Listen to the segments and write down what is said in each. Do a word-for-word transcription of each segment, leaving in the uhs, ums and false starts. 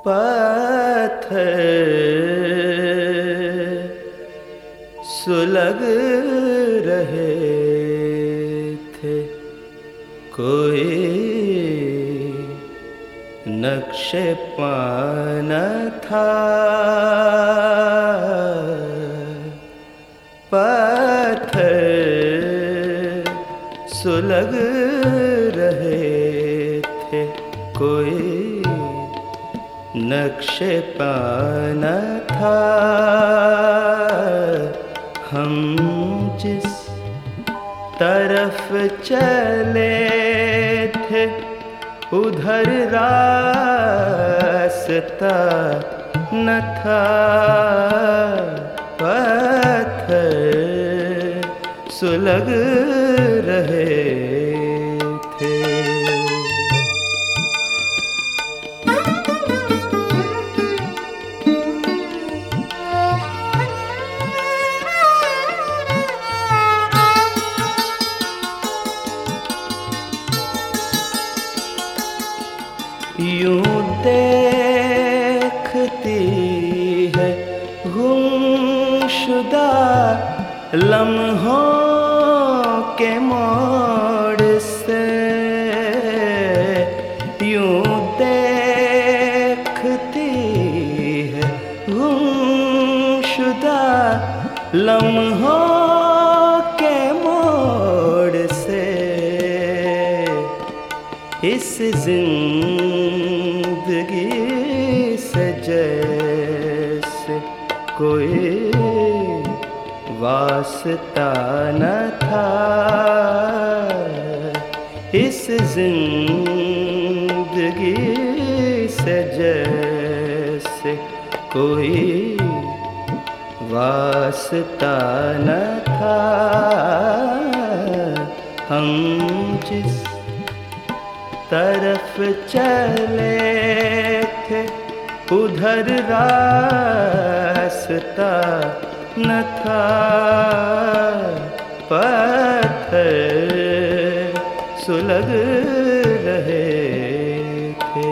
पत्थर सुलग रहे थे, कोई नक्शे पान था। पत्थर सुलग रहे थे, कोई नक्शे पान था। हम जिस तरफ चले थे उधर रास्ता न था। पत्थर सुलग रहे थे। यूं देखती है गुमशुदा लम्हों के मोड़ से, यूं देखती है गुमशुदा लम्हों के मोड़ से। इस जिंदगी से जैसे कोई वास्ता न था। इस जिंदगी से जैसे कोई वास्ता न था। हम जिस तरफ चले थे उधर रास्ता न था। पत्थर सुलग रहे थे।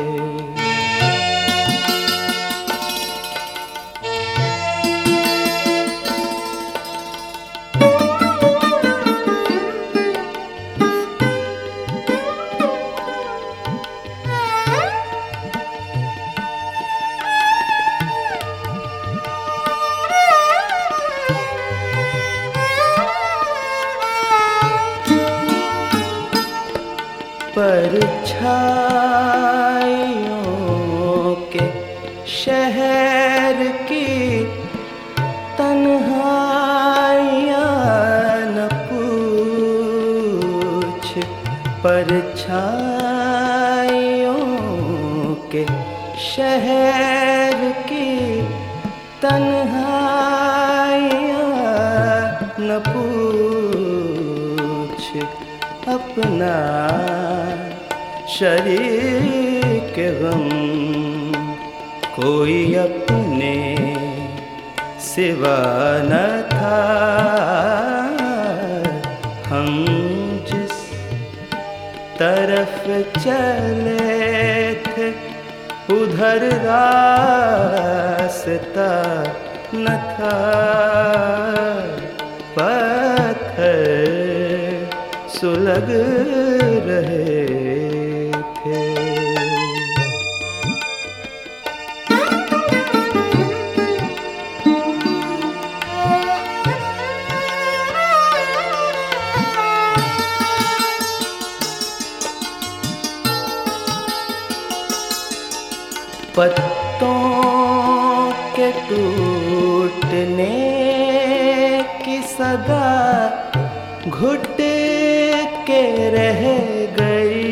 परछाइयों के शहर की तन्हाइयाँ न पूछ। परछाइयों के शहर की तन्हाइयाँ न पूछ। अपना शरीक गम कोई अपने सिवा न था। हम जिस तरफ चले थे उधर रास्ता न था। पत्थर सुलग रहे थे। पत्तों के टूटने की सदा घुट के रह गई।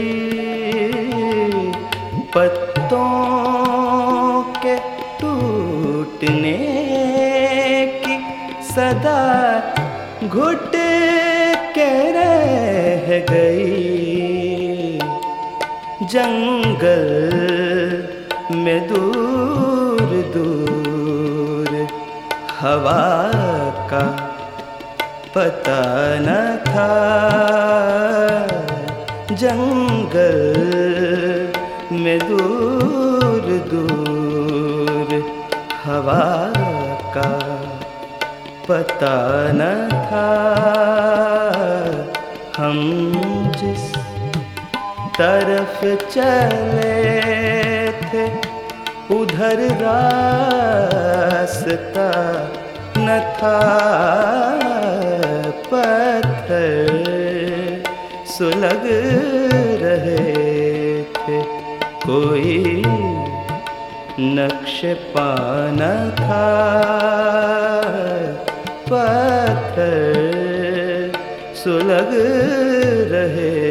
पत्तों के टूटने की सदा घुट के रह गई। जंगल में दूर दूर हवा का पता न था। जंगल में दूर दूर हवा का पता न था। हम जिस तरफ चले थे उधर रास्ता न था। पत्थर सुलग रहे थे, कोई नक्श पाना था। पत्थर सुलग रहे